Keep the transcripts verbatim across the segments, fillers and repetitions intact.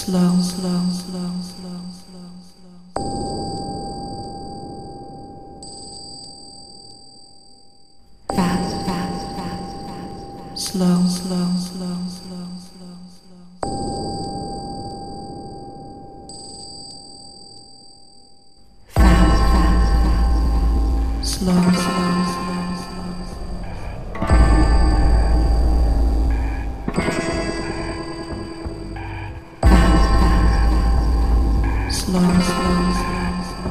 slow, slow, slow, slow, slow, slow. Fast, fast, fast, fast, fast. Slow, slow, slow, slow, slow, slow. Fast, fast, fast, fast. Slow, slow, slow, slow, slow. Fast, fast, fast. Slow, slow, slow, slow, slow.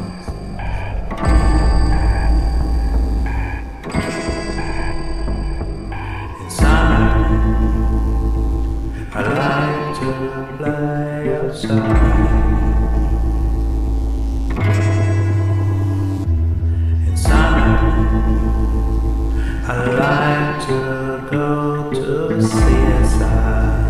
I like to play outside. In summer, I like to go to the seaside.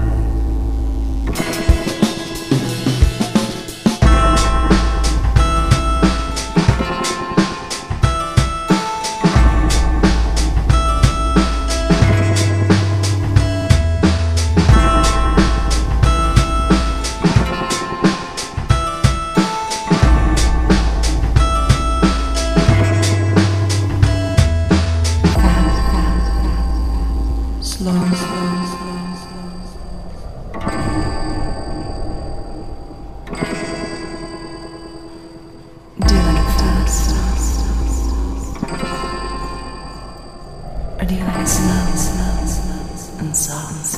Slow, slow, slow, slow, slow. Do you like it fast? Or do you like it slow, slow, slow, and soft?